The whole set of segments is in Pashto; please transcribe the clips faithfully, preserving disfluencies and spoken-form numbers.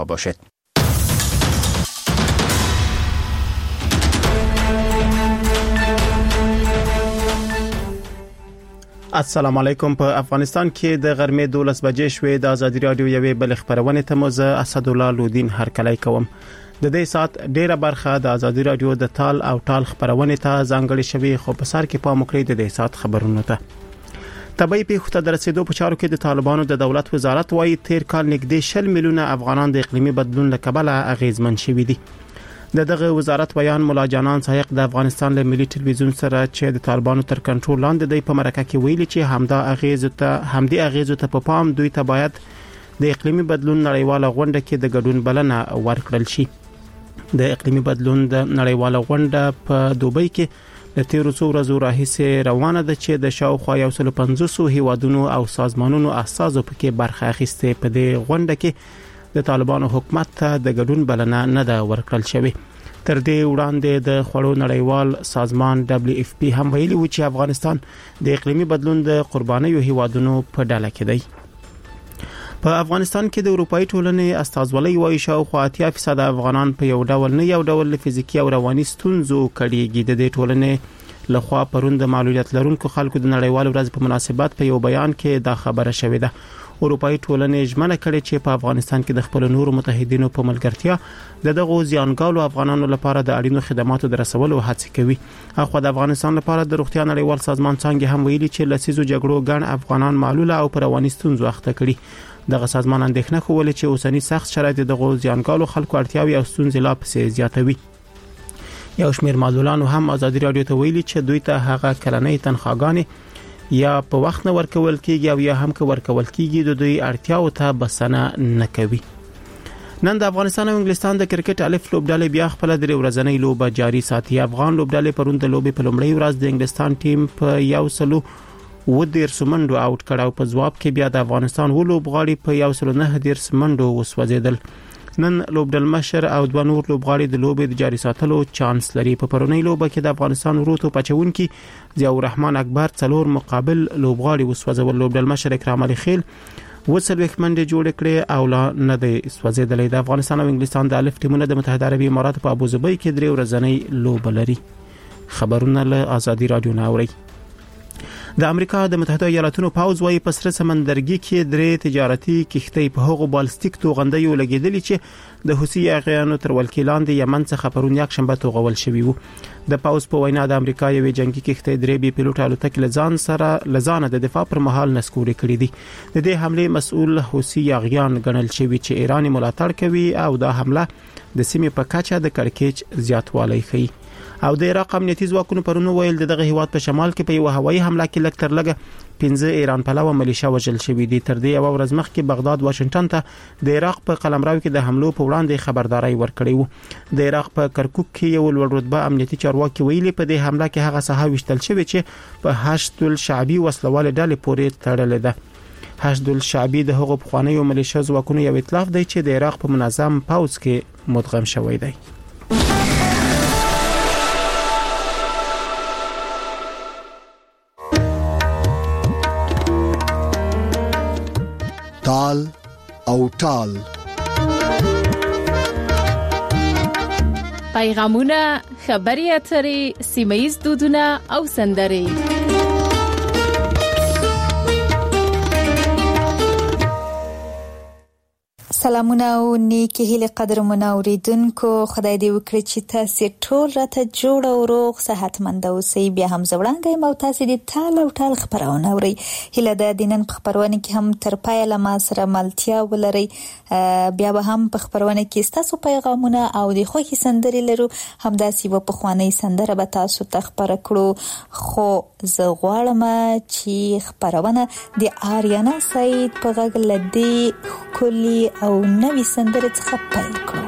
باشد. السلام علیکم. په افغانستان کې د غرمې دولس بجې شوې. د ازادي رادیو یوې بل خبرونه ته مزه اسد الله لودین هرکلی کوم. د دې سات ډیره برخه د ازادي رادیو د تال او ټال خبرونه ته ځانګړې شوې، خو په سر کې پام وکړئ د دې سات خبرونه ته. طبي پیښو ته درسېدو په چارو کې د طالبانو د دولت وزارت وايي تیر کال نږدې شل میلیونه افغانان د اقلیمي بدلون له کبله اغیزمن شوي دي. د دغه وزارت بیان مولا جانان سایق د افغانستان له ملي ټلویزیون سره چې د طالبانو تر کنټرول لاندې دی په مرکه کې ویلي چې همدا اغیز ته همدي اغیز ته په پام دوی ته باید د اقلیمي بدلون نړیواله غونډه کې د ګډون بلنه ورکړل شي. د اقلیمي بدلون د نړیواله غونډه په دوبۍ کې د تیر څو ورځې راهیسې روانه ده چې د شاوخوا یو سل پنځوس هیوادونو او سازمانونو اساسو پکې برخه اخیسته. په دې غونډه کې د طالبانو حکومت ته د ګډون بلنه نه ده ورکړل شوې. تر دې وړاندې د خوړو نړیوال سازمان دبليو اف پی هم ویلي و چې افغانستان د اقلیمي بدلون د قربانیو هیوادونو په ډله کې دی. په افغانستان کې د اروپאי ټولنې استازولۍ وايي شاوخوا اتیا فیصد افغانان په یو ډول نه یو ډول فزیکی او رواني ستونزو کړيږي. د دې ټولنې لخوا پروند معلولیت لرونکو خلکو د نړیوال ورځ په مناسبت په یو بیان کې دا خبره شوې ده. اروپאי ټولنې ژمنه کړې چې په افغانستان کې د خپل نورو متحدینو په ملګرتیا د دغه زیانګالو افغانانو لپاره د اړینو خدماتو د رسولو هڅه کوي. اخو د افغانستان لپاره د روغتیا نړیوال سازمان څنګه هم ویلي چې لسیزو جګړو ګڼ افغانان معلوله او پر رواني ستونزو اخته کړي. دغه سازمان اندېښنه کوله چې اوسنی سخت شرایط دغه زیانګالو خلکو اړتیاوي او ستونزې لا پسې زیاتوي. یو شمېر معلولانو هم ازادي رادیو ته ویلي چې دوی ته هغه کلنۍ تنخواګانې یا په وخت نه ورکول کیږي او یا هم که ورکول کیږي د دوی اړتیاو ته بسنه نه کوي. نن د افغانستان او انګلستان د کرکټ الف لوبډلې بیا خپل درې ورځنۍ لوبه جاري ساتي. افغان لوبډلې پرون د لوبې په لومړۍ ورځ د انګلستان ټیم په یو سلو و دیر سمندو اوټ کړ او په ځواب کې بیا د افغانستان و لوبغاړي په یو سلو نه دیر سمندو وسوځیدل. نن لوبډل مشر او دوه نور لوبغاړي د لوبې د جاري ساتلو چانس لري. په پرونی لوبه کې د افغانستان وروته پچونکي ضیاء الرحمن اکبر څلور مقابل لوبغاړي وسوځول. لوبډل مشر اکرام علي خیل وسلوخ منډه جوړ کړي او لا نه د سوځیدلې. د افغانستان او انګلستان د الف ټیمونه د متحده عربی امارات په ابوظبي کې درې ورځنۍ لوبه لري. خبرونه له ازادي رادیو ناوړي. د امریکا د متحده ایالاتونو پاوز وايي په سره سمندرګي کې درې تجارتي کښتۍ په هغو بالستیک توغندیو لګیدلې چې د حوثي اغیانو تر ولکې لاندې یمن څخه پرون یک شنبه توغول شوی وو. د پاوز په وینا د امریکا یوې جنگي کښتۍ درې بي پیلوټ الوتکې لزان سره لزانه د دفاع پر مهال نسکوري کړې دي. د دې حمله مسؤل حوثي اغیان ګڼل شوی چې ایران ملاتړ کوي او دا حمله د سیمې په کچه د کړکېچ زیاتوالی ښيي. او د عراق امنیتي ځواکونو پرونو ویل دغه هیواد په شمال کې په یو هوایي حمله کې لږ تر لږه پنځه ایران پلوه ملیشیا وژل شوې دي. تر دې یو ورځ مخکې بغداد واشنگټن ته د عراق په قلمرو کې د حملو په وړاندې خبرداري ورکړې وو. د عراق په کرکوک کې یو لوړ رتبه امنیتي چارواکي ویلي په دې حمله کې هغه ساحه وشتل شوې چې په حشد الشعبي وسلواله ډلې پورې تړلې ده. حشد الشعبي د هغو پخوانیو ملیشیا ځواکونو یو ائتلاف دی چې د عراق په منظم پاوز کې مدغم شوی دی. تال او ټال پیغامونه، خبري اترې، سیمه‌ییز دودونه او سندرې. سلامونه او نیکی هیله قدرمن اوریدونکو، خدای دې وکړي چې تاسو ټول راته جوړ او روغ صحتمند اوسئ. بیا هم زوړانګي مو تاسو دې تال او ټال خبرونه اوري. هیله ده د نن په خبرونه کې هم تر پایه لمه سره ملتیا ولري. بیا به هم په خبرونه کې تاسو پیغامونه او د خوښي سندري لرو. هم داسې و په خواني سندره به تاسو ته خبر کړو. خو زه غواړم چې خبرونه د آریانا سعید په غږ لدی کلی او نوې سندره څخه پیل کړو.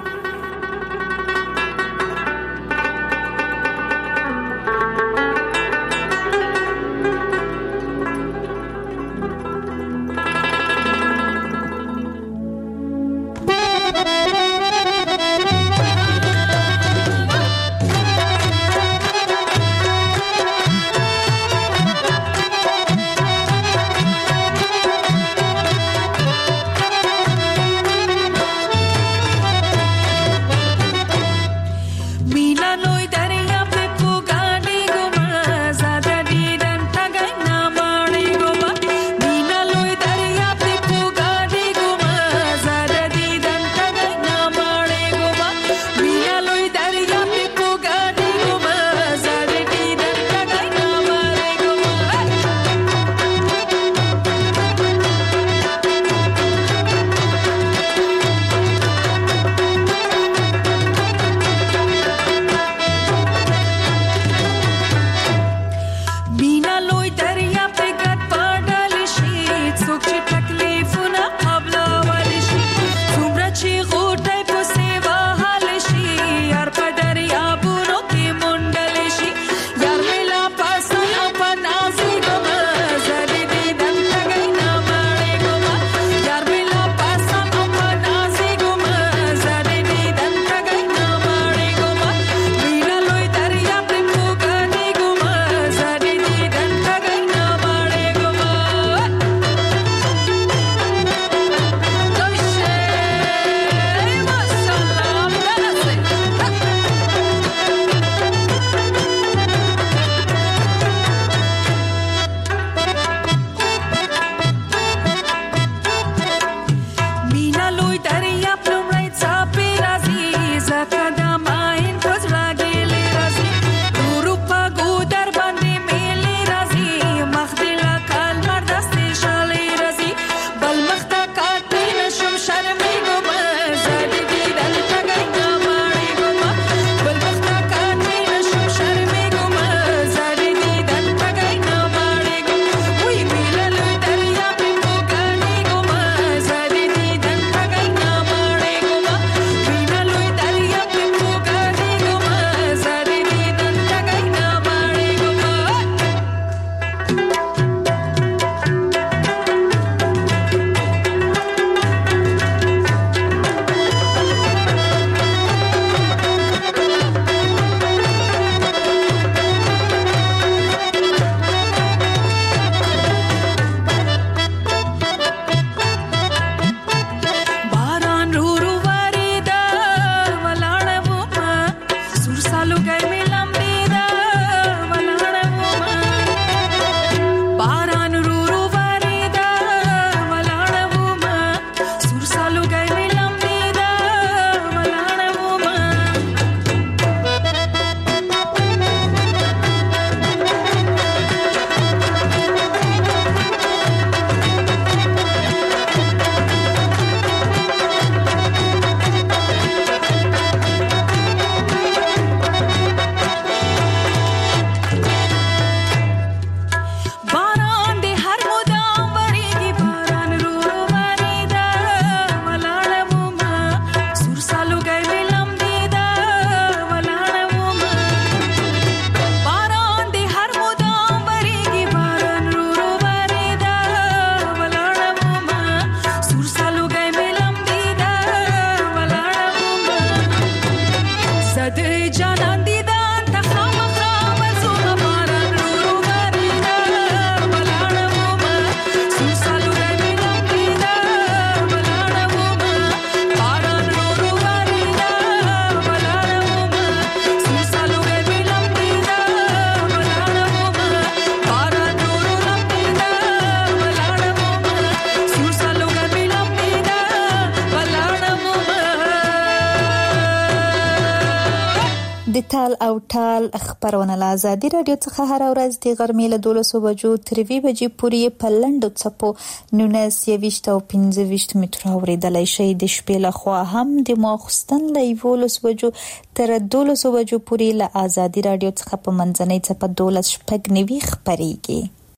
د تال او ټال خبرونه له آزادي رادیو څخه هر ورځ د غرمې له دولسو بجو تر دوه بجې پورې په لنډو څپو نولس یویشت او پنځه ویشت متره اورېدلای شئ. د شپې له خوا هم د ماخوستن له یولس بجو تر دولسو بجو پورې له آزادي رادیو څخه په منځنۍ څپه دولس شپږ نوي خبرېږي.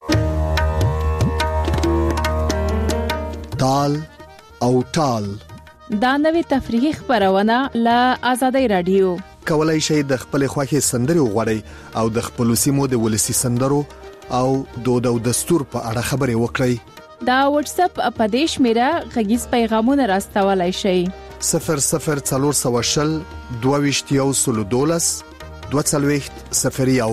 تال او ټال دا نوې تفریحي خبرونه له آزادي رادیو. کولای شئ د خپل خوښي سندري وغوړئ او د خپل سیمو د ولسی سندرو او دود او دستور په اړه خبرې وکړئ. دا واتس اپ اپدیش میرا غږیز پیغامونه راستولای شئ. صفر صفر څلور سوه شل دوه ویشت یو سل دولس دوه څلوېښت صفر یو.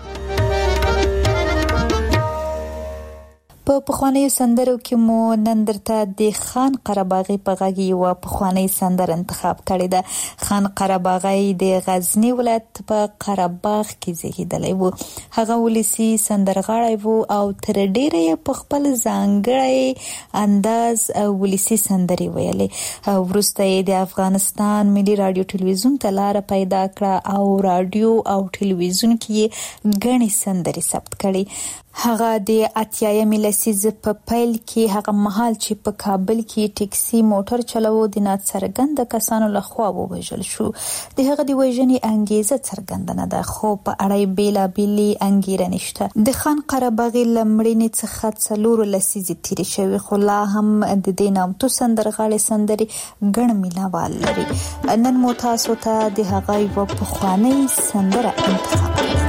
په پخوانیو سندرو کې مو نن درته د خان قرهباغي په غږ یو پخوانی سندر انتخاب کړی ده. خان قرهباغي د غزنی ولایت په قرهباغ کې زیږیدلی و. هغه ولسی سندرغاړی و او تر ډیره په خپل ځانګړی انداز ولسی سندري ویلې. وروسته د افغانستان ملي رادیو ټلویزیون ته لار پیدا کړه او رادیو او ټلویزیون کې غني سندري ثبت کړي. هغه د اتیایم لسیزه په پیل کې هغه مهال چې په کابل کې ټیکسي موټر چلوو د ناڅرګند کسانو لخوا ووژل شو. د هغه د وژنې انګیزه څرګنده نه ده خو په اړه بیلا بیلي انګیرنې شته. د خان قرهباغي لمړنی څخه څلور لسیزه تیر شوی خو لا هم د دې نامتو سندرغاړي سندري ګڼ مینوال لري. نن مو تاسو ته د هغه یو پخوانی سندره انتخاب کړو.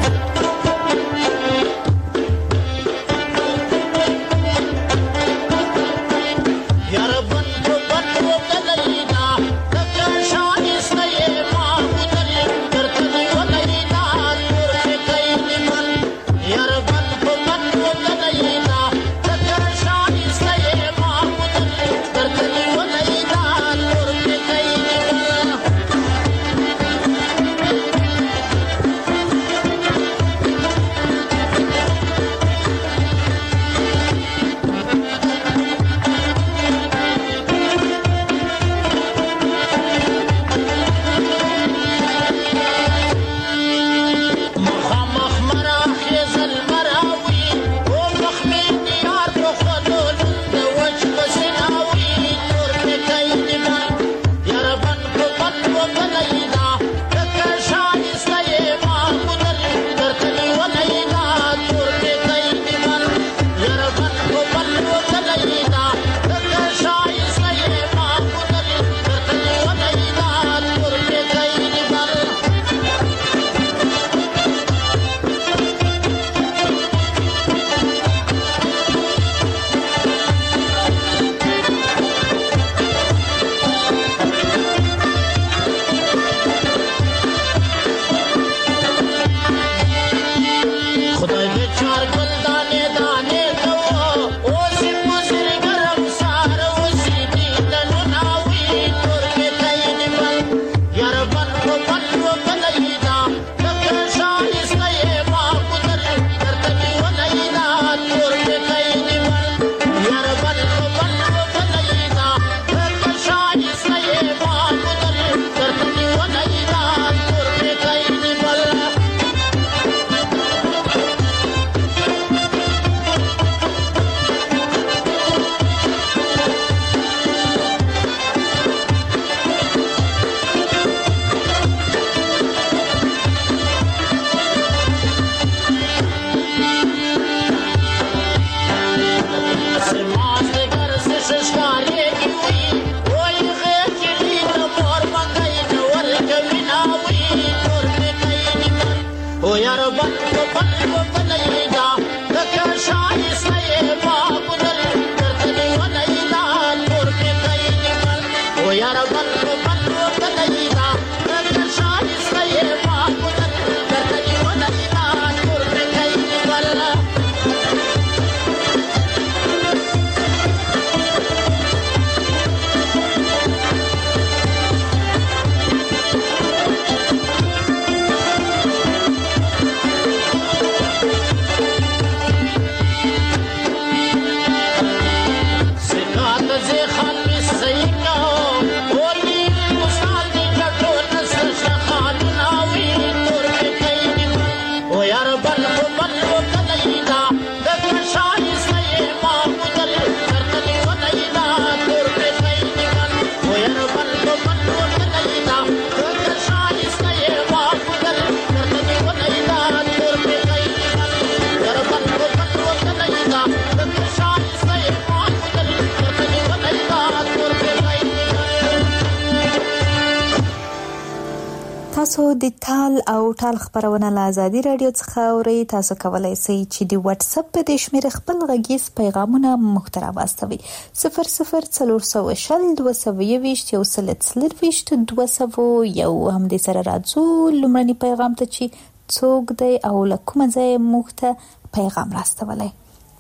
تاسو د تال او ټال خبرونه له آزادي رادیو څخه اورئ. تاسو کولای شئ چې د واتس اپ په د شمېر خپل غږیز پیغامونه مخترا واستوي صفر صفر څلور سوه شل دوه سوه یوویشت یو سل څلرویشت دوه سوه یو. هم د سره راځو لومړني پیغام ته چې څوک دی او له کومه ځایه موږ ته پیغام راستولی.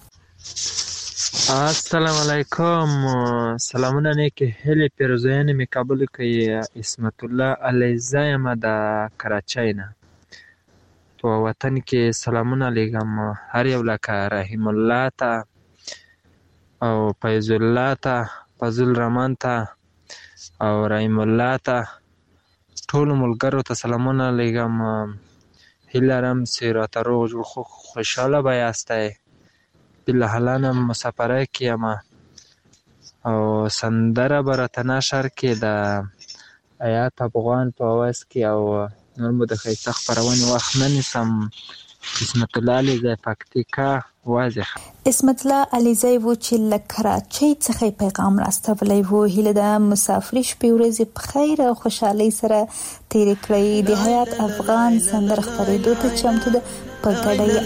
السلام علیکم. سلامونه نیکی هیلی پیروزیان می قبول که اسمت الله علیزه یم د کراچۍ نه په وطن کې سلامونه لیږم هر یو لکه رحیم الله ته او فیض الله ته فضل رحمان ته او رحیم الله ته ټولو ملګرو ته سلامونه لیږم. هیله لرم چې راته روغ جوړ خوشحاله به یاستئ. بالحالانه مسافره کې یم او سندره به راته نشر کې د حیات افغان په اواز کې او نور مو د ښایسته خپرونې وخت نه نیسم. اسمت الله علیزی پکتیکا واضح. اسمت الله علیزی و چې له کراچۍ څخه پیغام راستولی و. هیله ده مسافري شپې ورځې په خیر او خوشحالۍ سره تېرې کړئ. د حیات افغان سندره خپرېدو ته چمتو ده په ګډه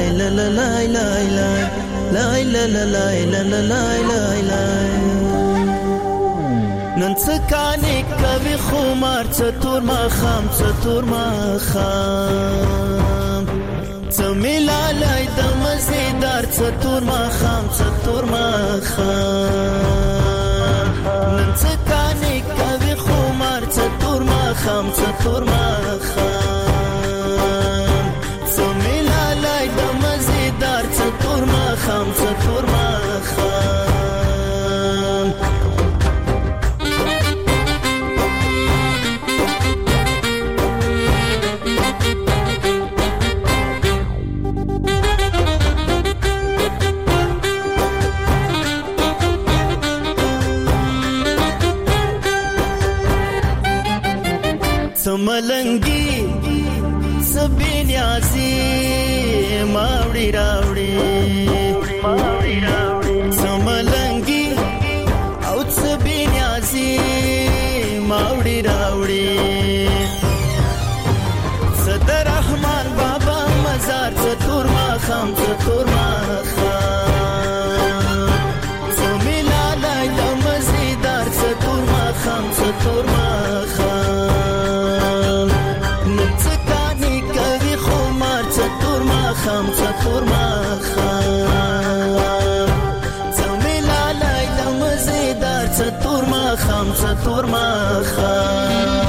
نن څه کانې کوي خمار څه تور ماښام څه تور ماښام څه ملالی د مزېدار څه تور ماښام څه تور ماښام نن څه کانې کوي خمار څه تور ماښام څه تور ماښام څه ملالی د مزېدار څه تور ماښام څه تور ماښام سملنگی سبینیازی ماوڑی راوڑی سملنگی او سبینیازی ماوڑی راوڑی صدر رحمان بابا مزار ستور ماخام ستور ماخام سمیلالای دمزیدار ستور ماخام ستور ماخام خام څتور ما خام څملالای د مزیدار څتور ما خام څتور ما خام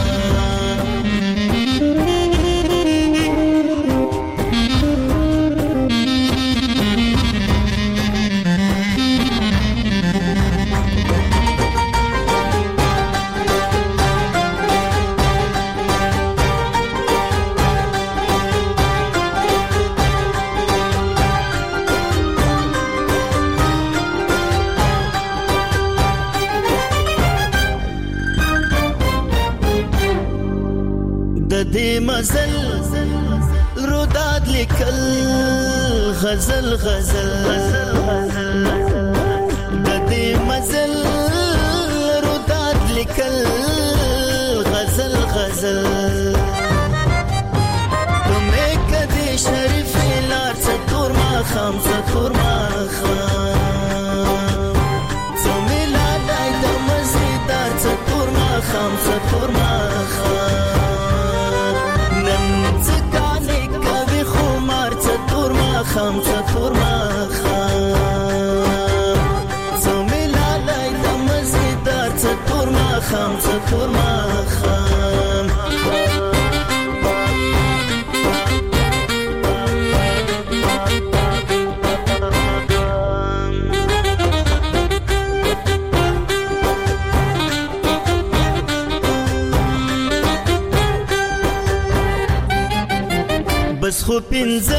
مزل روداد لیکل غزل غزل د دې مزل روداد لیکل غزل غزل تمه کدي شریف لار څتور ما خام څتور ما خام څملا دای د مزیدار څتور ما خام څتور ما خام خام څتور ما خام څملالای د مزیدار څتور ما خام څتور ما خام بس خو پنځه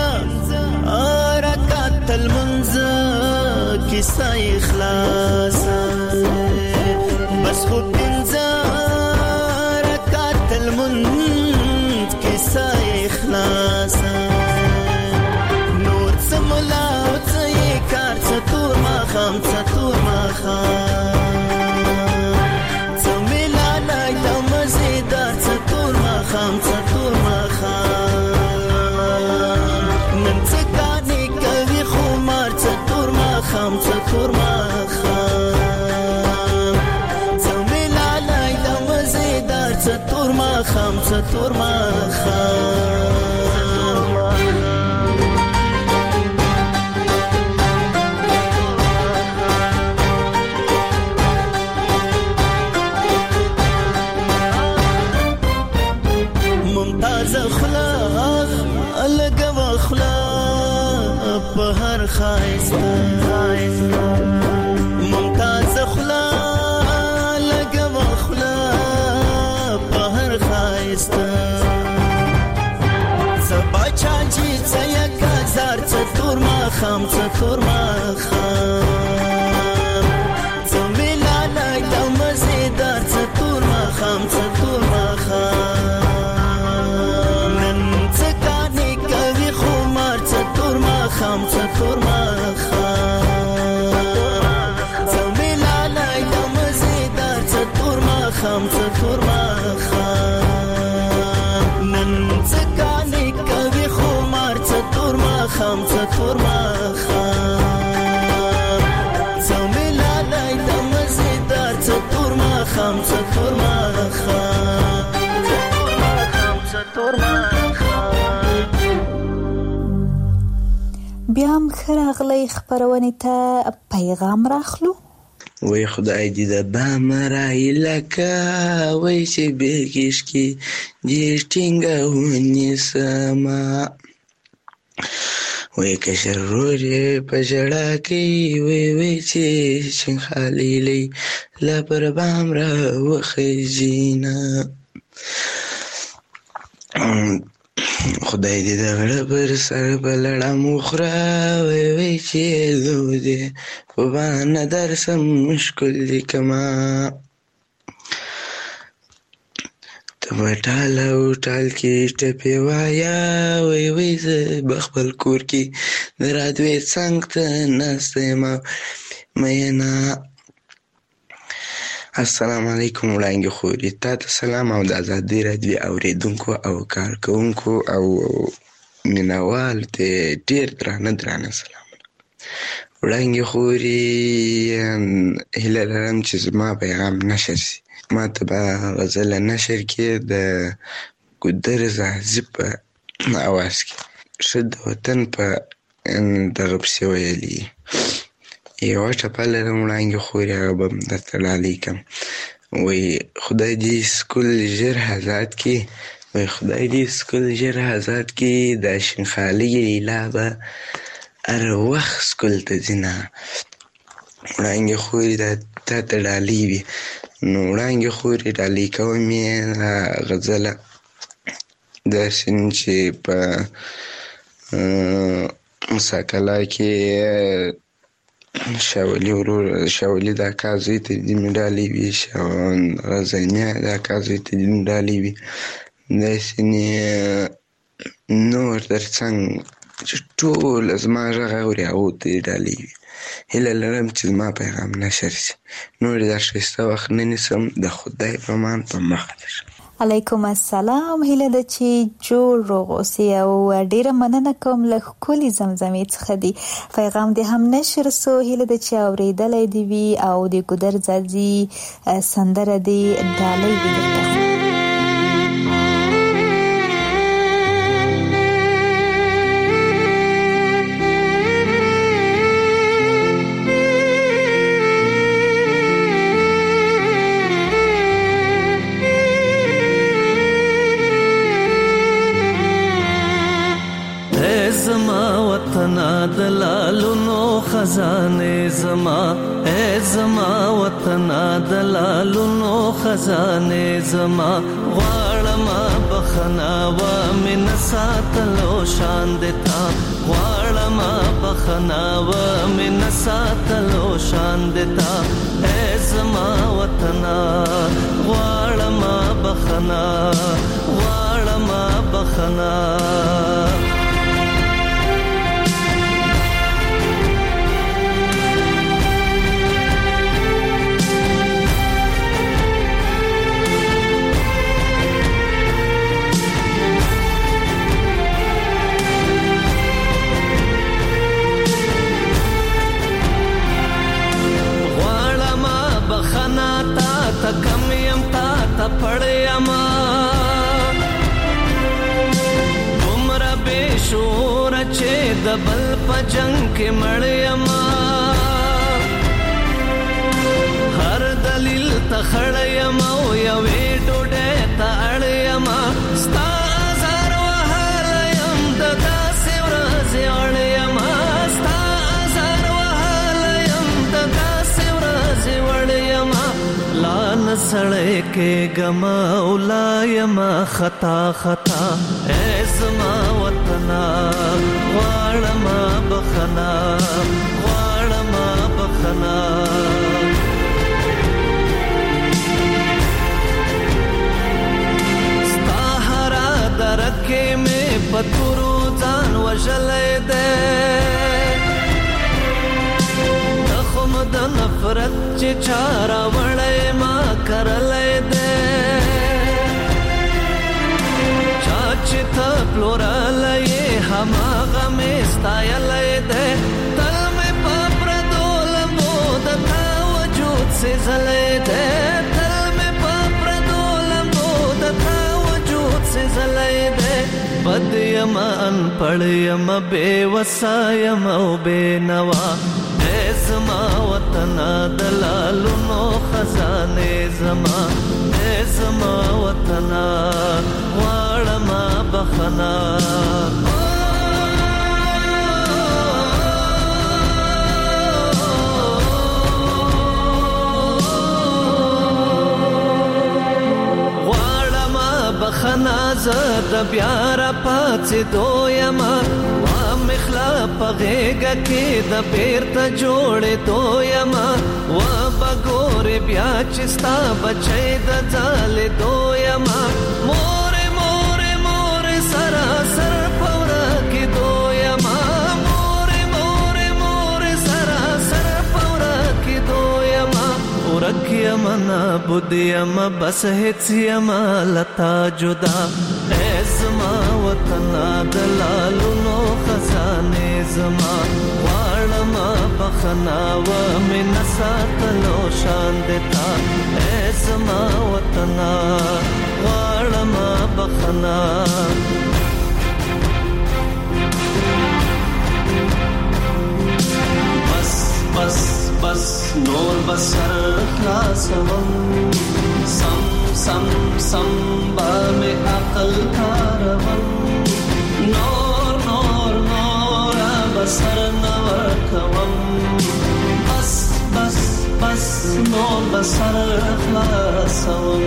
رکعت المنځ کیسه اخلاص بس خو پنځه رکعت المنځ کیسه اخلاص نور څملا او څه کار څتور ما خام څتور ما خام څملا لای د مزیدار څتور ما خام څتور ما خام څتور ما خام ممتاز اخلاق الګ واخلاق په هر خایسته ممتاز اخلاق الګ واخلاق په هر خایسته سبا چاجي څیا کزار څتور ما خام څتور ما خام زمیلا لای د مزیدار څتور ما خام څتور ما خام خام څتور ما خام زمیلا لای د مزیدار څتور ما خام څتور ما خام نن څکانې کوي خمار څتور ما خام څتور ما خام زمیلا لای د مزیدار څتور ما خام څتور ما خام څتور ما بیا هم خراغلی خبرونه ته پیغام راخلو وای خدای دې د بامرای لکه وای چې بګیش کی دې ټینګه ونی سما وای کشر روړې پجړه کی وای وای چې شنخالی لې لا پر بامرا وخجینا خدای دې د غړ پر سر بلړه مخره وای وای چې لودې په باندې درسم مشکل دې کما تبټال او ټال کې ټپې وایا وای وای زه بخبل کور کې درادوي څنګه نسته ما مینا السلام علیکم وړاندې خوري تاسو سلام او د آزادۍ رادیو اوریدونکو او کارکونکو او مینوال ته ډیر درانه درانه سلام وړاندې خوري هله لرم چې زما پیغام نشر شي ما ته به غزل نشر کې د ګودر زاهزب اواز کې شد وطن په دغه پسې ویلي یو ټپه لرم وړاندې خوري هغه به هم درته ډالۍ کړم وایي خدای دې سکول ژر آزاد کړي وایي خدای دې سکول ژر آزاد کړي دا شینخالۍ لیلا به هر وخت سکول ته ځي نه وړاندې خوري دا تا ته ډالۍ وي نو وړاندې خوري ډالۍ کوم یې غزله داسې چې په مساکله کې شاولی ورور شاولی دا کازوی ته دې مې ډالۍ وي غزنیه دا کازوی ته دې مې ډالۍ وي داسې نور در څنګ چې ټول زما غږ اوري هغو ته دې ډالۍ وي هیله لرم چې زما پیغام نشر شي نور دا ښایسته وخت نه نیسم د خدای په امان په مخه درشم علیکم السلام هیله ده چې جوړ روغ اوسې او ډیره مننه کوم له ښکلي زمزمې څخه دی پیغام دې هم نشر سو هیله ده چې اورېدلی دې وي او د ګودر ځاځي سندره دې ډالۍ وي درته دلالونو خزانه زما اے زما وطن دلالونو خزانه زما غواړم بخنا و من ساتلو شان دتا غواړم بخنا و من ساتلو شان دتا اے زما وطن غواړم بخنا غواړم بخنا تا کم یم تا تا پړ یم د بل په جنگ کې مړ یما هر دلیل ته خړ یما او یوې ډوډۍ ته اړ یما ستا زار وهل یم د داسې ورځې اړ یما ستا زار وهل یم د داسې ورځې اړ یما لان سړې کې غما اولا یما خطا خطا اے زما وطنا غواړم بخنا غواړم بخنا ستا هرا درکې مې پتورو ځان وژلې ده تخم د نفرت چې چارا وړې ما کرلې ده چې ته پلورلې هماغه مې ستایلې ده تل مې په پردول مو د تا وجود سېزلې ده تل مې په پردول مو د تا وجود سېزلې ده بد یم ان پړ یم بے وسا یم او بے نوا اے زما وطن دلالو نو خزانه زما اے زما وطن غواړم بخنا غواړم بخنا زد بیا را پاتې دویما وا مخلا پغېګه کې د بیرته جوړې دویما وا بګور بیا چې ستا بچې د ځالې دویما مور مور مور سرا سر پورا کې دویما مور مور مور سرا سر پورا کې دویما ورکیم نه بودیم بس هیڅ یم لتا جدا اے زما وطن دلالو نو خزانه زما غواړم بخنا و من ساتلو شان دتا اے زما وطن غواړم بخنا بس بس بس نور بسر خلاصوم سم سم سم با میں عقل کاروم نور نور نور بسر نور کوم بس بس بس نور بسر خلاصوم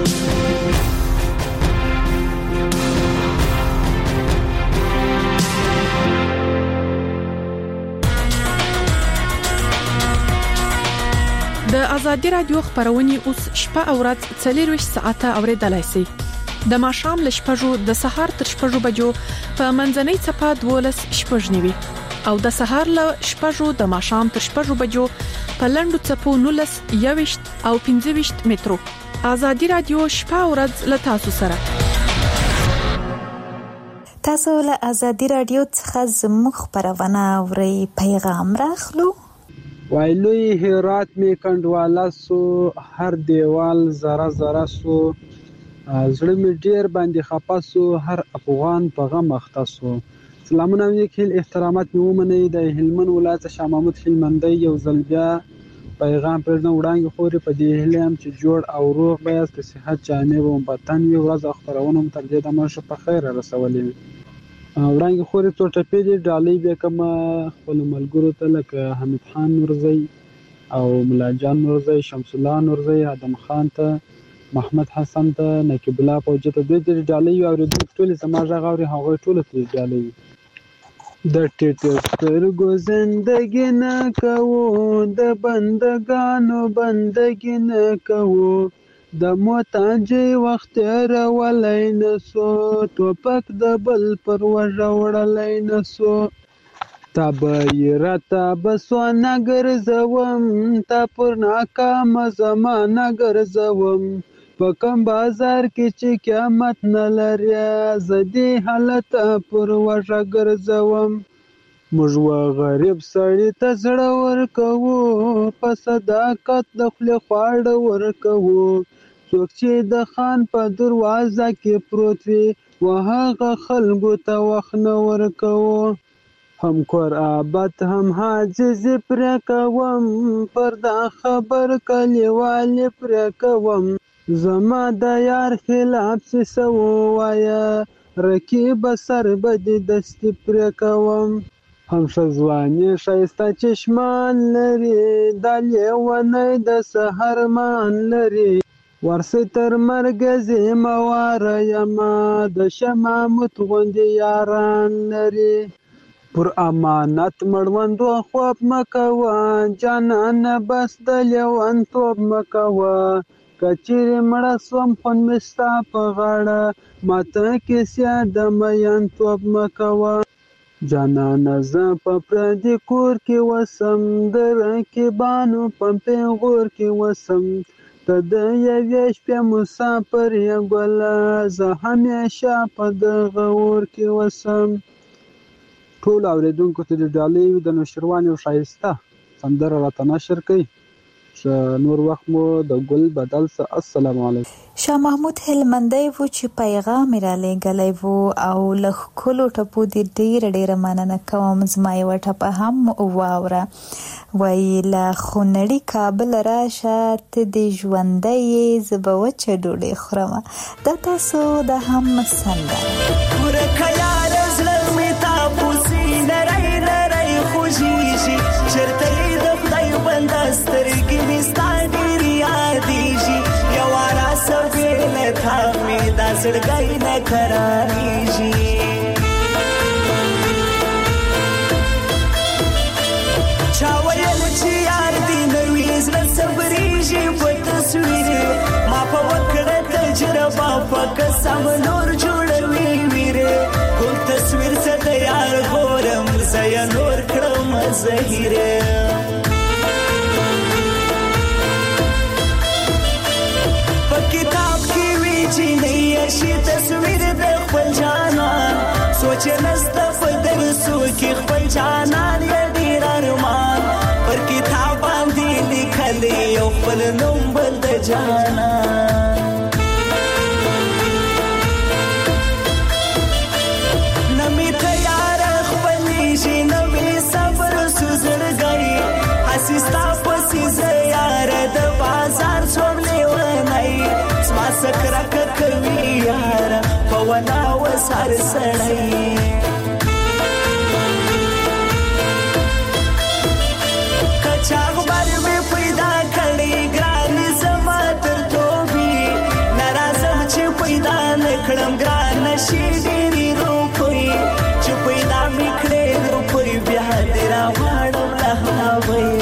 د ازادي رادیو خبرونه اوس شپه او ورځ څلور ساعته اوریدلای شئ د ماښام ل شپږو د سهار تر شپږو بجو په منځنۍ چپه دولس شپږ نیوي او د سهار ل شپږو د ماښام تر شپږو بجو په لندو چپو نولس یويشت او پنځه ویشت مترو ازادي رادیو شپه او ورځ ل تاسو سره تاسو له ازادي رادیو څخه زموږ خبرونه اورئ پیغام راخلو وایلوی هرات می کندواله سو هر دیوال زره زره سو زړه می ډیر باندې خپه سو هر افغان په غم اخته سو سلامونه وکیل احترامات می ومني د هلمند ولایت شاه محمود هلمندی یو ځل بیا پیغام پرځنه وړاندې خوري په دې هلم چې جوړ او روغ بیاست صحت جامع و وطن وی ورځ خبرونه تر دې د مرشه په خیر رسولې وړاندې خوري څو ټپې دي ډالۍ به کوم خپل ملګرو ته لکه حمید خان نورزی او ملا جان نورزی شمس الله نورزی ادم خان ته محمد حسن ته نقیب الله فوجي ته دوی د ډالۍ او د ټول سماج غوړي هغه ټول ته ډالۍ د ټټ سترګو زندګی نه کوو د بندگانو بندگی نه کوو د موتاجي وخت راولای نسو ټوپک د بل پر وژوړلای نسو تابیرتا بسو نګرځوم تا پر ناکام زمانہ ګرځوم په کوم بازار کې چې قیامت نه لري زدي حالت پر وژه ګرځوم موږ غریب سړی ته زړه ورکوو په صداقت د خپل خواړه ورکوو څوک چې د خان په دروازه کې پروت وي و هغه خلکو ته وخت نه ورکوو هم کور آباد هم حاجزي پرې کوم پر دا خبر کلیوالې پرې کوم زما د یار خلاف څه څه ووایه رقیب سر بدې دستې پرې کوم هم ښه ځواني ښایسته چشمان لري دا لیونی د سحر مان لري ورسې تر مرګه زما واره یمه د شمامت غوندې یاران لري پر امانت مړوندو خوب مه کوه جانانه بس د لیونتوب مه کوه که چیرې مړه سوم خوند مې ستا په غاړه ماته کیسې د میینتوب مه کوه جانانه زه په پردي کور کې وسم د رقیبانو په پیغور کې وسم ته د یوې شپې مسافر یې ګله زه همیشه په دغه اور کې وسم ټول اوریدونکو ته د ډالۍ د نوشیروان یو ښایسته سندره راته نشر کړئ نور وخت مو د ګل بدل سه السلام علیکم شاه محمود هلمندی و چې پیغام را لېږلی و او له ښکلو ټپو دې ډېره ډېره مننه کوم زما یوه ټپه هم واوره وایي له خونړي کابل راشه ته دې ژوندی یې زه به وچه ډوډۍ خورمه دا تاسو د هم سندره ورکه یاره زړه مې تاپوسي نری نری خوږېږي چېرته یې د خدای بنده سترګې مې ستا ډېرې یادېږي یوه راسه بې له تا مې دا زړګی نه قرارېږي چا ویل چې یار دې نه وي زړه صبرېږي په تصویر ما په وکړه تجربه په قسم نور جوړوي ویرې کوم تصویر څه د یار ګورم زه یې نور کړم زهیره په کتاب کې وی چې نه یې شي تصویر د خپل جانان سوچ نسته په درسو کې خپل جانان یې ډېر ارمان پر کتاب باندې لیکلی یو خپل نوم بل د جانان نه مې تیار خپلېږي نه مې صبر سوزړګی هسې ستا پسې زه یاره د بازار څوم لیونی زما څه کرکه کوي یاره په ونا وسار سړی کچا غبر مې پیدا کړی ګرانې زما تر توبې نه راځم چې پیدا نه کړم ګرانه شي ډېرې روپۍ چې پیدا مې کړې روپۍ بیا دې راواړم له هغوی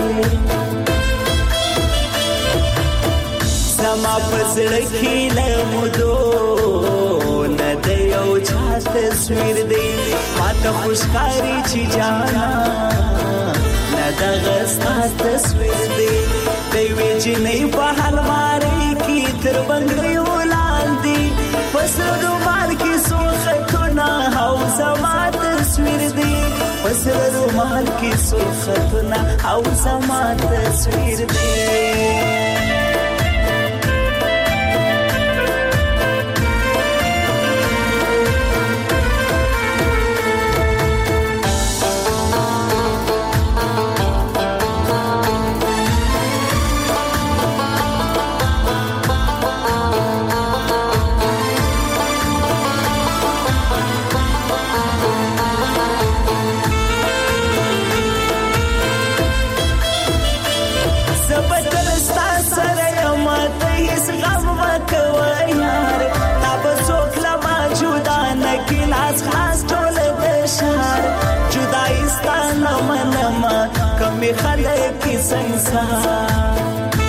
زما په زړه کې له مودو نه د یو چا تصویر دی ماته خو ښکاري چې جانا نه دغه ستا تصویر دی د یوې جینۍ په المارۍ کې تر بنګړیو لاندې په سره رومال کې څو خطونه او زما تصویر دی په سره رومال کې څو خطونه او زما تصویر دی کمی خلق کی سنسار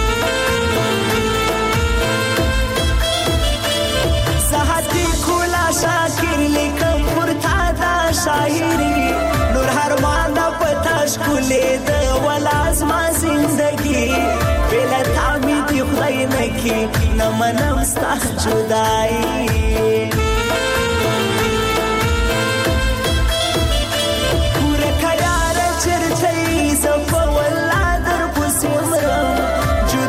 ساحتی کولا شاکر لیکم پرتا دا شاعری نور هرمان دا پتاش کولی دا ولاز ما زندگی بیلا تامی دی خدای نکی نمنم ستا جدائی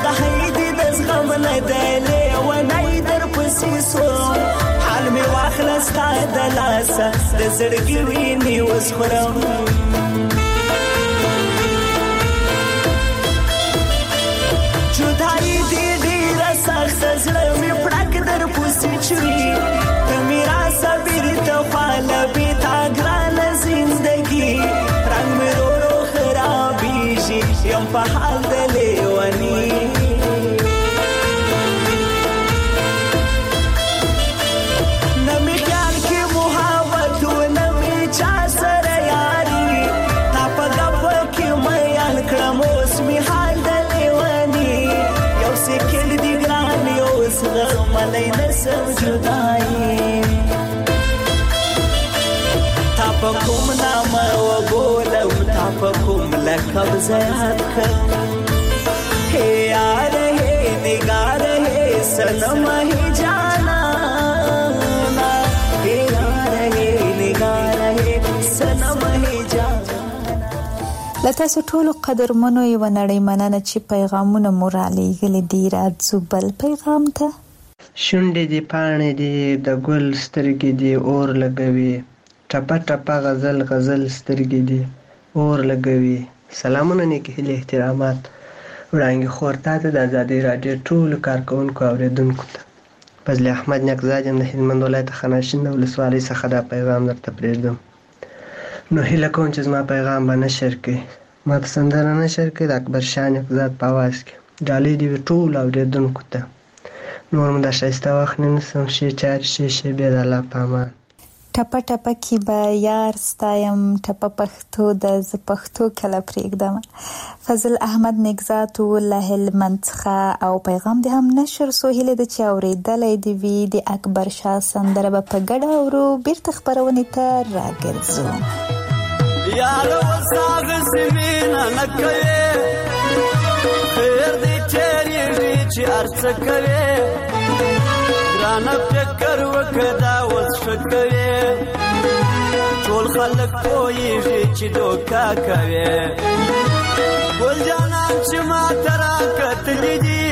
حال می واخله ستا د لاسه د زړګي وینې وسخورم جدایي دې ډېره سخته زړه مې پړک در پسې چوي ته مې راسه بېرته خواله بې تا ګرانه زندګي رنګ مې رو رو خرابېږي یم په حال د لیوني ملای نسم جدائی تا پا کم نام و بولو تا پا کم لکب زیاد کر ہے یار ہے نگار ہے سنم ہی جانا ہے یار ہے نگار ہے سنم ہی جانا لتاسو ټولو قدرمنو یو نړۍ مننه چې پیغامونه مو را لېږلي دي راځو بل پیغام ته شونډې دې پاڼې دې د ګل سترګې دې اور لګوي ټپه ټپه غزل غزل سترګې دې اور لګوي سلامونه نیکې هیلې احترامات وړانګې خور تا ته د ازادۍ راډیو ټولو کارکوونکو اورېدونکو ته فضل احمد نیکزاد یم د هلمند ولایت خاناشین د ولسوالۍ څخه دا پیغام درته پرېږدم نو هیله کوم چې زما پیغام به نشر کړي ما ته سندره نشر کړي د اکبر شاه نیکزاد په اواز کې ډالۍ دې وي ټولو اورېدونکو ته نور مو دا ښایسته وخت نه نیسم ښې چارې ښې شېبې د الله په امان ټپه ټپه کې به یار ستایم ټپه پښتو د زه پښتو کله پرېږدم فضل احمد نیکزاد له هلمند څخه او پیغام دې هم نشر سو هیله ده چې اورېدلی دې وي د اکبر شاه سندره به په ګډه اورو بیرته خپرونې ته راګرځو یاره اوس هغسې مینه نه کوې خیر دې تېرېږي چې هر څه کوې ګرانه فکر وکړه دا اوس ښه کوې ټول خلک پوهېږي چې دوکه کوې ګل جانان چې ما ته راکتلي دي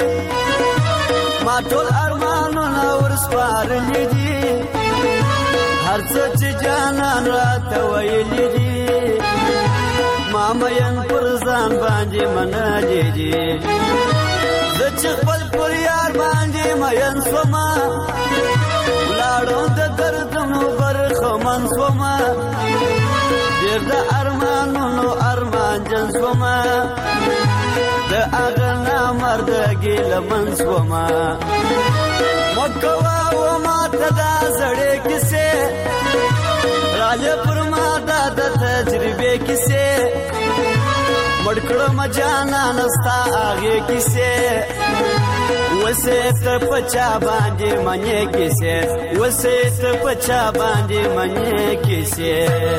ما ټول ارمانونه ورسپارلي دي هر څه چې جانان راته ویلي دي ما مین پر ځان باندې منلي دي زه چې خپل پر یار باندې مین شومه ولاړم د دردونو برخمن شومه ډېر د ارمانونو ارمانجن شومه د هغه نامردګي لمن شومه مه کوه و ماته دا زړې کیسې راځه پر ما دا د تجربې کیسې مړ کړم جانانه ستا هغې کیسې وسې ته په چا باندې منې کیسې وسې ته په چا باندې منې کیسې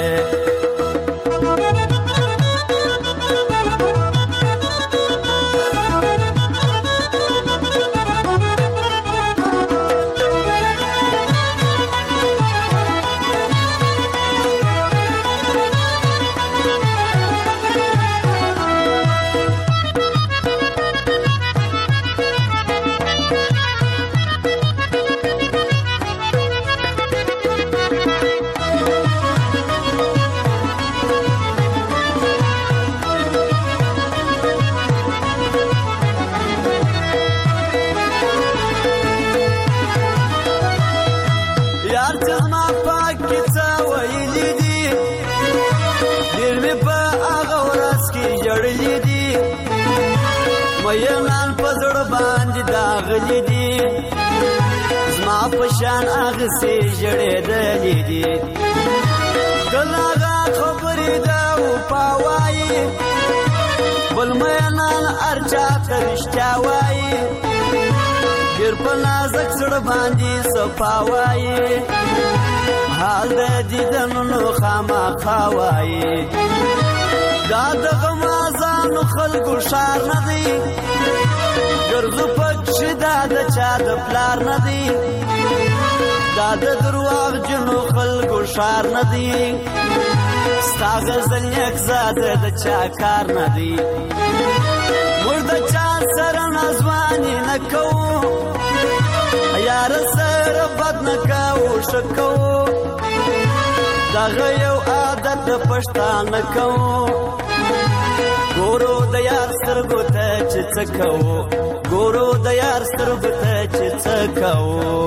مینان په زړه باندې داغلي دي زما په شان هغسې ژړېدلي دي کله هغه خبرې ده وفا وایي بل مینان هر چا ته رښتیا وایي ډېر په نازک زړه باندې صفا وایي حال د دیدنونو خامخا وایي دا دغه مازانو خلکو ښار نه دی ګرځو پکښې دا د چا د پلار نه دی دا د درواغجنو خلکو ښار نه دی ستا غزل نیکزاده د چا کار نه دی موږ د چا سره نازواني نه کوو یاره سره بد نه کوو ښه کوو دغه یو عادت د پښتانه کوو ګورو د یار سترګو ته چې څه کوو ګورو د یار سترګو ته چې څه کوو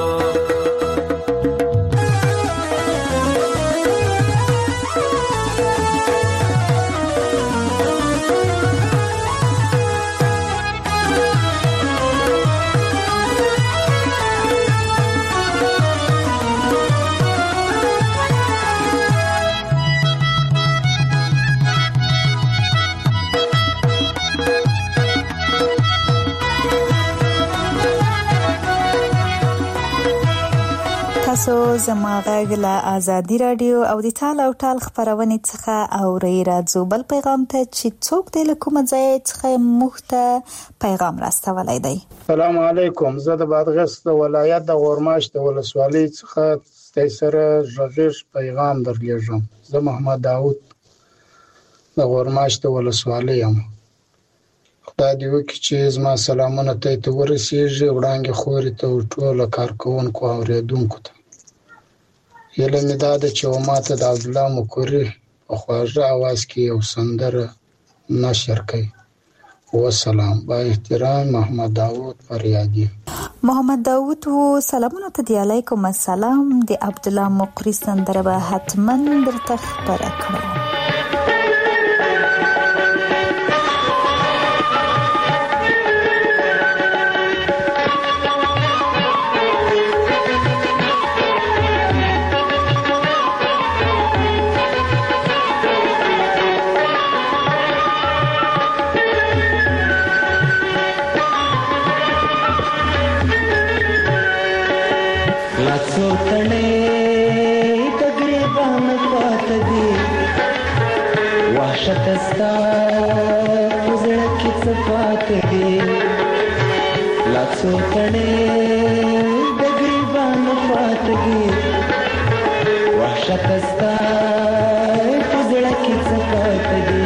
تاسو زما غږ له آزادي رادیو او د ټال او ټال خبرونه څخه اوري راځو بل پیغام ته چې څوک د کوم ځای څخه مخته پیغام راستولای دی. السلام علیکم. زه د بادغیس د ولایت د غورماش د ولسوالۍ څخه ستاسو سره ژغورش پیغام درلېږم. زه محمد داوود د غورماش د ولسوالۍ یم. خدای دې وکړي چې زما سلامونه ته ته ورسیږي وړاندې خوري ته ټول کارکونکو او اوریدونکو ته. یله مې دا د چې ماته د عبد الله مکوري په خواږه आवाज کې یو سندره نشر کړي. والسلام. با احترام محمد داوود فریادی. محمد داوود و سلامونه ته دی علیکم السلام. د عبد الله مکوري سندره به حتما درته خبره کړم. شتستا پزړه کې صفات دي لاڅو کړي د غریبان فات دي وحشتستا پزړه کې صفات دي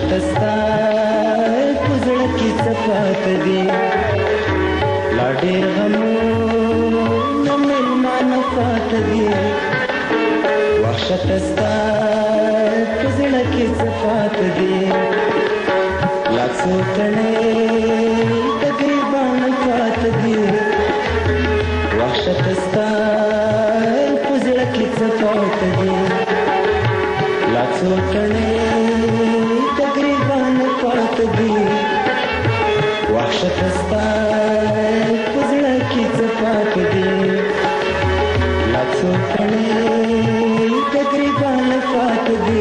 تستا پزړه کې صفات دي لا ډېر غمونه مېلمانه فات دي وحشت تستا پزړه کې صفات دي لا څو تڼې تقریباً فات دي وحشت تستا پزړه کې صفات دي لا څو تڼې تقریباً فات دي وحشت تستا پزړه کې صفات دي لا څو تڼې تقریباً فات دي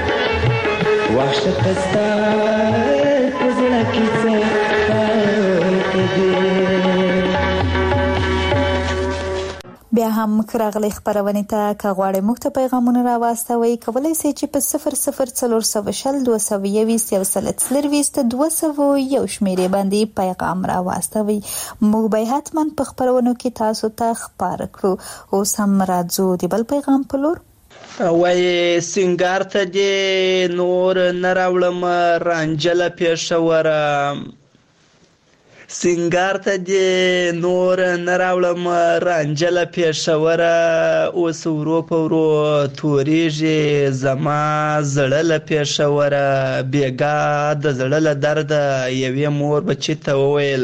وحشت تستا پزړه کې صفات دي. بیا هم راغلی خبرونه ته کغواړې موږ ته پیغامونه راوستوي کولای شئ چې په صفر صفر څلور سوه شل دوه سوه یویشت یو سل څلرویشت دوه سوه یو شمیرې باندې پیغام راوستوي موږ به حتما په خبرونو کې تاسو ته خبر کړو. اوس هم راځو د بل پیغام په لور. وای سنگار ته دې نور نه راوړم رانجله پېښوره سنگار ته دې نور نه راوړم رانجله پېښوره اوس ورو په ورو تورېږي زما زړه له پېښوره بېګا د زړه له درده یوې مور بچي ته وویل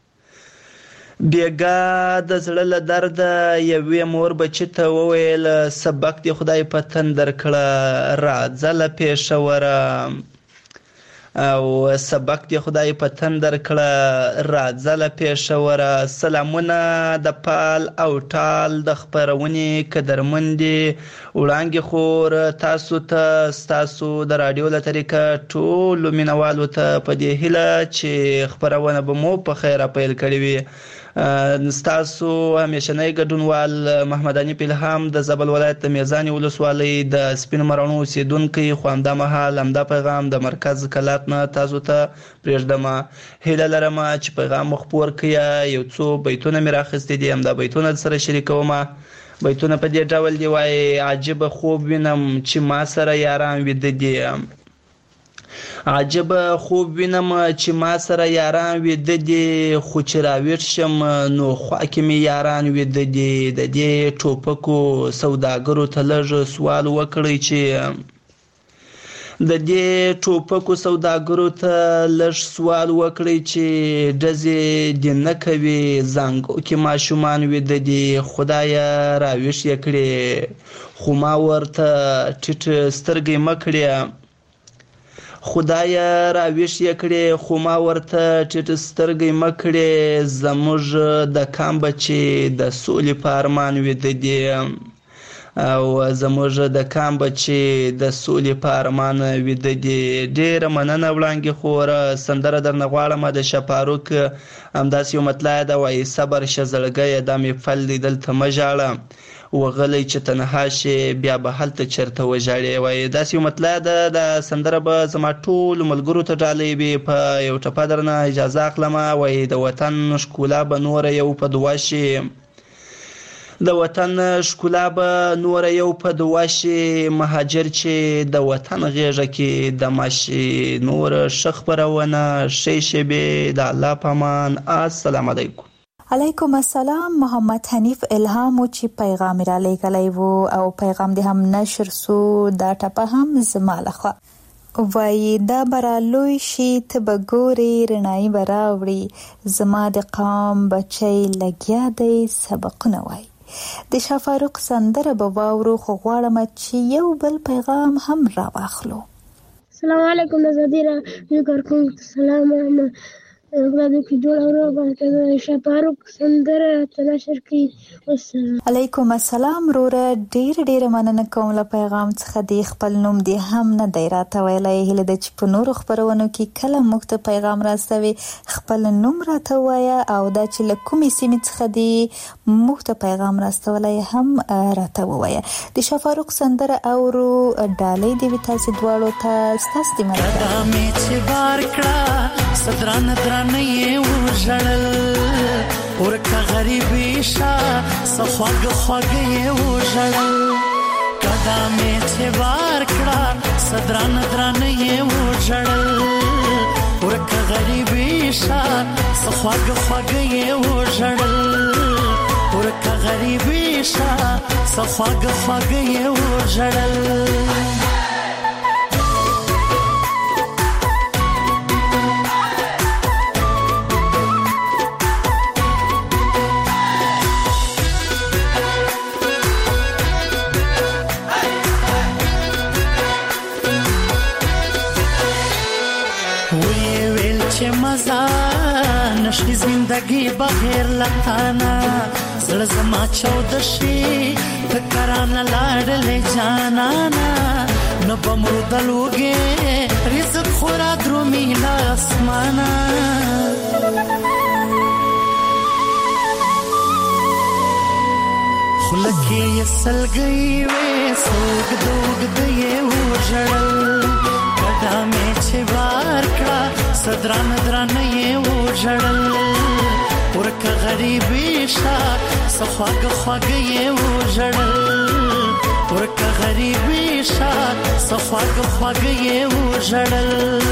بېګا د زړه له درده یوې مور بچي ته وویل سبق دې خدای په تندر کړه راځه له پېښوره او سبق دې خدای په تندر کړه راځه له پېښوره. سلامونه د پال او ټال د خپرونې قدرمندې وړانګې خور تاسو ته ستاسو د راډیو له طریقه ټولو مینوالو ته په دې هیله چې خپرونه به مو په خیره پیل کړې وي. ستاسو همیشنی ګډونوال محمد حنیف الهام د زابل ولایت د میزان ولسوالۍ د سپین مرانو اوسیدونکی خو همدا مهال همدا پیغام د مرکز کلات نه تاسو ته پرېږدم. هیله لرم چې پیغام مو خپور کړئ. یو څو بیتونه مې راخیستي دي همدا بیتونه سره شریکوم. بیتونه په دې ډول دی وایي عجیبه خوب وینم چې ما سره یاران ویده دي عجب خوب وینم چې ما سره یاران ویده دي خو چې راویښ شم نو خوا کې مې یاران ویده دي. د دې ټوپکو سوداګرو ته لږ سوال وکړئ چې د دې ټوپکو سوداګرو ته لږ سوال وکړئ چې ډزې دې نه کوي زانګو کې ماشومان ویده دي خدایه راویښ یې کړې خو ما ورته ټیټ سترګې مه کړې خدای راویښ یې کړې خو ما ورته ټیټ سترګې مه کړې زموږ د کام بچي د سولې په ارمان ویده دي او زموږ د کام بچي د سولې په ارمان ویده دي. ډېره مننه وړانګې خوره سندره درنه غواړم د شپاروک همداسې یو مطلع ده وایي صبر شه زړګیه دا مې فل دی دلته مه ژاړه وغلی چې تنها شي بیا به هلته چېرته وژاړې وایي داسې یو مطلع ده. دا سندره به زما ټولو ملګرو ته ډالۍ وي. په یو ټپه درنه اجازه اخلم. وایي د وطن ښکلا به نوره یو په دعا شي د وطن ښکلا به نوره یو په دعا شي مهاجر چې د وطن غېږه کې دمه شي نوره ښه خپرونه ښې شېبې د الله په امان. السلام علیکم. علیکم السلام. محمد حنیف الهام چې پیغام را لېږلی و او پیغام دې هم نشر سو دا ټپه هم زما لخوا وایي دا برا لوی شي ته به ګورې رڼایي به راوړي زما د قام بچی لګیا دی سبقونه وایي. د شاه فاروق سندره به واورو خو غواړم چې یو بل پیغام هم را واخلو. السلام علیکم نازادي راډیو کارکونکو سلام خدای دې جوړ او روغ باندې شاه فاروق سندره تنشر کی. والسلام علیکم السلام. روره ډیر ډیر مننه کوم له پیغام څخه دی خپل نوم دی هم نه دی راته ویلای هله د چ په نور خبرونو کې کله مخته پیغام راستوي خپل نوم راته وایا او دا چې له کومې سیمې څخه دی مخته پیغام راستولای هم راته وایا. د شاه فاروق سندره او ډالۍ دی تاسو دواړو ته ستاسو د مرګ مې چې بار کړه صدران درانه یې وژړل ورکه غریبي شا سخواږه خواږه یې وژړل کدا مې چې بار کړه صدران دران یې وژړل ورکه غریبي شه سخواګ خواګ یې وژړل ورکه غریبي شه سخواګ خواګ یې وژړل نشي زندگی بغیر لتانا زړه زما چود شي فکرانه لاړلې جانانا نو بمردلوګې رزق خورا درومي لا اسمانا خلکې سلګي وې سوګ دوګ دې وژړل کدا مې چې بار کړه صدران دران یې وژړل ورکه غریبي شه سخواګ خواګ یې وژړل ورکه غریبي شه سخواګ خواګ یې وژړل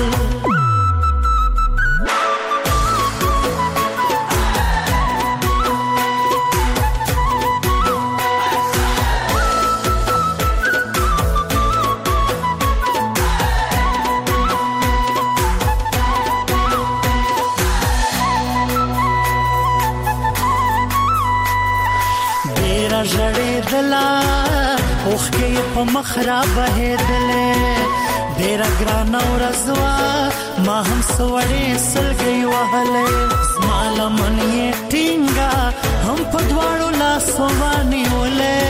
دلا اوخ کې په مخرا بهدلې ډېر ګران ورځوا ما هم سوړې سلګي وهلې سمال من یې ټینګا هم په دواړو لاسو باندې ولې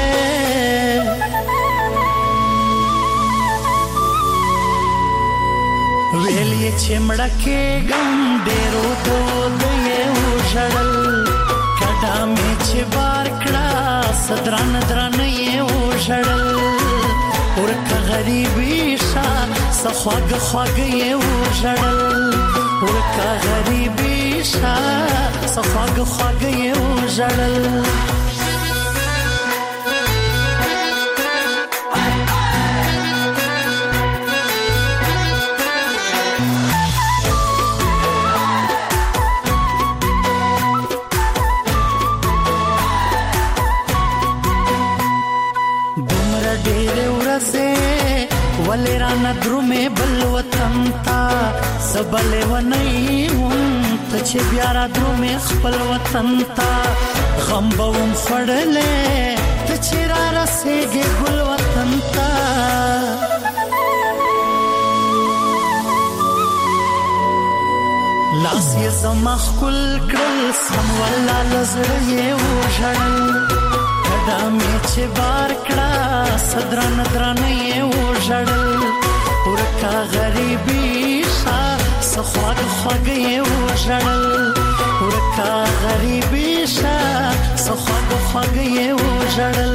ویلې چې مړکه ګم ډېرو دود یې وژړل کدا مې چې بار کړه صدران دران یې وژړل ورکه غریبي شه سخواګ خواګ یې وژړل ورکه غریبي شه سخواګ خواګ یې وژړل ولې رانه درومې بل وطن تا سبلې ونی هم ته چې بیا را درومې خپل وطن تا غم به وم خوړلې ته چې را رسېږې ګل وطن تا لاس یې زما ښکل کړل سم والله له زړه یې وژړل کدا مې چې بار کړه صدران دران یې وژړل ورکه غریبي شه سخواګ خواګ یې وژړل ورکه غریبي شه سخواګ خواګ یې وژړل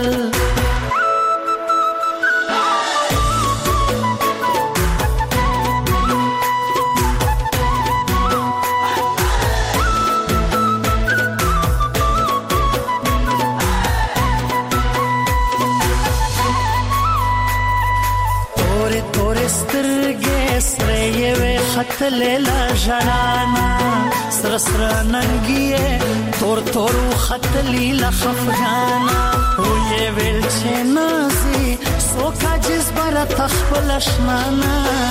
خطلیلا جنانا سر سر ننگیه تور تورو خطلیلا خفگانا وی ویل چه نازی سوکا جز برا تخبلشنانا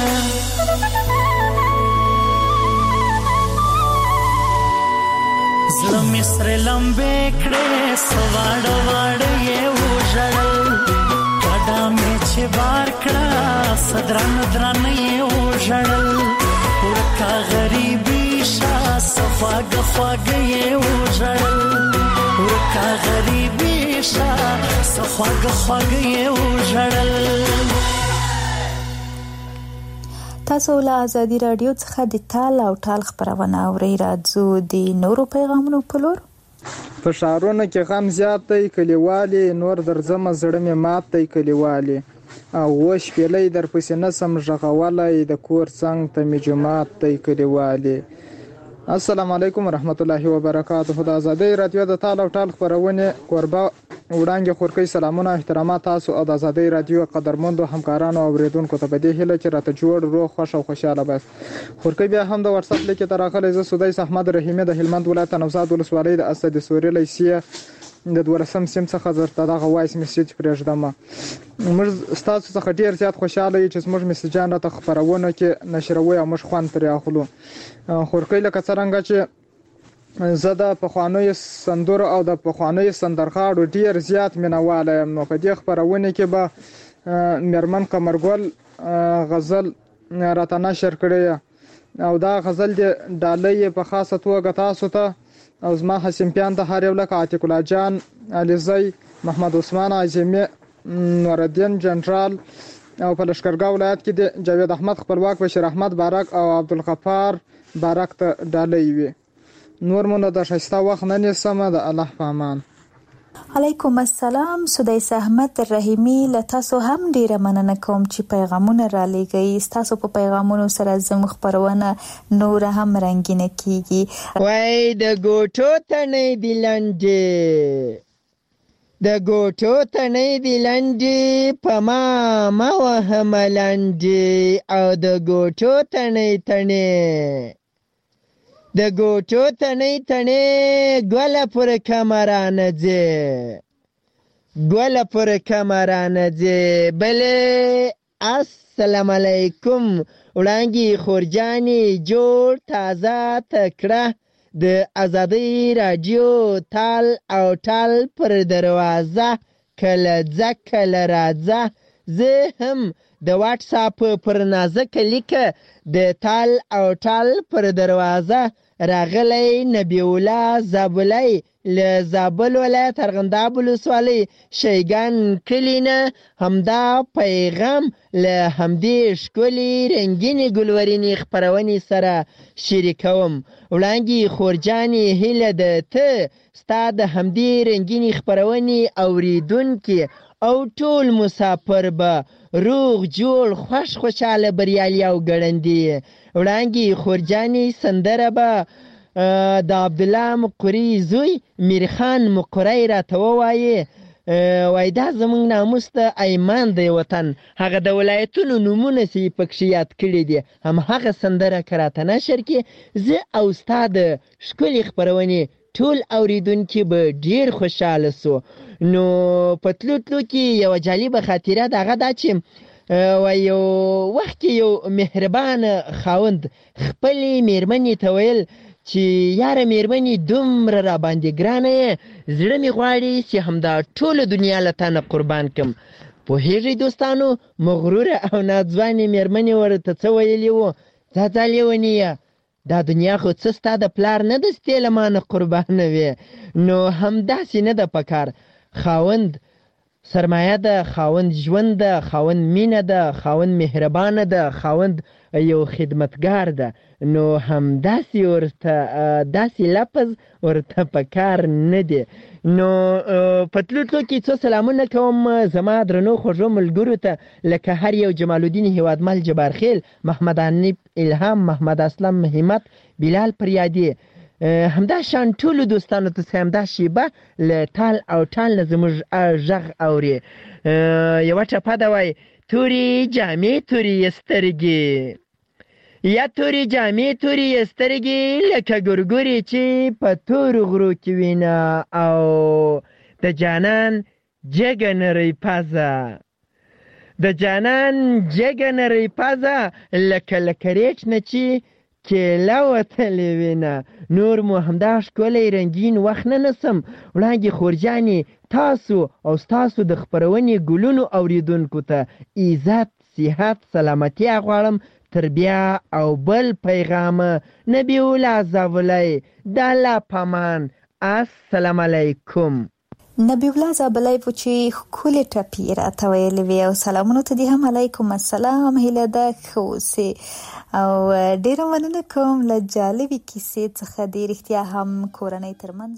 زلمی سر لمبه کڑه سوار وار یه وژړل کدا می چه بار کڑا صدران دران یه وژړل ورکه غریبي شه سخواګ خواګ یې وژړل ورکه غریبي شه سخواګ خواګ یې وژړل تاسو له ازادي رادیو څخه د تال او ټال خبرونه اورئ راځو د نورو پیغامونو په لور په ښارونو کې غم زیات دی کلیوالي نور درځمه زړه مې مات دی کلیوالي او وش پیلې در پسې نسم ژغولای د کور څنګ ته می جماعت دی کلیوالي السلام علیکم ورحمت الله وبرکاته د ازادي رادیو د تال او ټال خبرونه کوربه وړاندې خورکۍ سلامونه احترامات تاسو او د آزادۍ رادیو قدرمندو همکارانو او اوریدونکو ته په دې هیله چې راته جوړ روغ خوښ او خوشاله باس. خورکۍ بیا هم د واتس اپ لیک ته راغلی. زه سدیس احمد رحیمي د هلمند ولایت نوزاد ولسوالۍ د اسد سوري لیسې د دولسم سیم څخه درته دغه وایس میسج پرېږدم. موږ ستاسو څخه ډیر زیات خوشاله یو چې زموږ میسجان راته خپرونه کې نشروي او موږ خوند ترې اخلو. خورکۍ لکه څرنګه چې زه د پخوانیو سندرو او د پخوانیو سندرغاړو ډیر زیات مینهوال یم، نو په دې خپرونه کې به میرمن قمرګل غزل راته نشر کړی او دا غزل د ډالۍ په خاصه توګه تاسو ته او زما حسینپیان ته هر یو لکه عتیق الله جان، علیزی، محمد عثمان عظیمی، نورالدین جنرال او په لشکرګاه ولایت کې د جاوید احمد خپلواک، بشیر احمد بارک او عبدالغفار بارک ته ډالۍ وي. نور مونږ د ښایسته وخت نه نیسم. د الله په امان. علیکم السلام. سدیس احمد رحیمي له تاسو هم ډیره مننه کوم چې پیغامونه را لېږئ. تاسو په پیغامونو سره زموږ خپرونه نور هم رنګینه کیږي. وای د ګوټو تنې دی لنډې، د ګوټو تنې دی لنډې، په ما ما وهم لنډې، او د ګوټو تنې تنې د ګوټو تنې تنې ګوله پر کمرانه ځې، ګوله پر کمرانه ځې. بلې السلام علیکم وړانګې خورجانې جوړ تازه تکړه د آزادۍ راډیو تال او ټال پر دروازه کله ځه کله راځه. زه هم د واټس اپ پر نازکه لیکه د تال او ټال پر دروازه راغلی نبی الله زابلی له زابل ولایت ارغنداب ولسوالۍ شیګان کلي نه همدا پیغام له همدې ښکلې رنګینې ګلورینې خپرونې سره شریکوم. وړانګې خورجانې هیله ده ته ستا د همدې رنګینې خپرونې اوریدونکي او ټول مسافر به روغ جوړ خوش خوشاله بریالي او ګړندي. وړانګې خورجانې سندره به د عبدالله مقري زوی میرخان مقری راته ووایي. وای دا زمونږ ناموس ته ایمان دی وطن، هغه د ولایتونو نومونه چې پکښې یاد کړي دي همهغه سندره که راته نشر کړي، زه او ستا د ښکلې خپرونې ټول اوریدونکي به ډیر خوشحاله سو. نو په تلو تلو کې یوه جالبه خاطره د هغه دا چې و یو وخت کې یو مهربان خاوند خپلې میرمنې ته ویل چې یاره میرمنې دومره را باندې ګرانه یې، زړه مې غواړي چې همدا ټوله دنیا له تا نه قربان کړم. پوهېږئ دوستانو، مغروره او ناځوانې میرمنې ورته څه ویلي وو؟ ځه ځه لیونیه، دا دنیا خو څه ستا د پلار نه ده ستې له ما نه قربانه وې. نو همداسې نه ده پکار. خاوند سرمایه ده، خاوند ژوند ده، خاوند مینه ده، خاوند مهربانه ده، خاوند یو خدمتګار ده. نو هم داسې ورته داسې لفظ ورته پکار نه دی. نو په تلو تلو کې څو سلامونه کوم زما درنو خوږو ملګرو ته، لکه هر یو جمال الدین هیوادمل جبارخیل، محمد حنیف الهام، محمد اسلم همت، بلال پریادي، همدا شان ټولو دوستانو ته چې همدا شیبه له ټال او ټال نه زموږ غږ اوري. یوه ټپه ده وایي تورې جامې تورې سترګې، یا تورې جامې تورې سترګې لکه ګورګورې چې په تورو غرو کې وینه، او د جانان جګه نرۍ پزه، د جانان جګه نرۍ پزه لکه لکه ریچ نه چې کیله وتلې وینه. نور مو همدا ښکلی رنګین وخت نه نسم. وړانګې خورجانې تاسو او ستاسو د خپرونې ګلونو اوریدونکو ته عزت، صحت، سلامتیا غواړم. تر بیا او بل پیغام نبی الله زابلی د الله په امان. السلام علیکم. نبی الله زابلی په چې ښکلې ټپې راته ویلې وې او سلامونه ته دې هم علیکم السلام هیله ده ښه اوسې او ډېره مننه کوم له جالبې کیسې څخه. دې رښتیا هم کورنۍ ترمنځ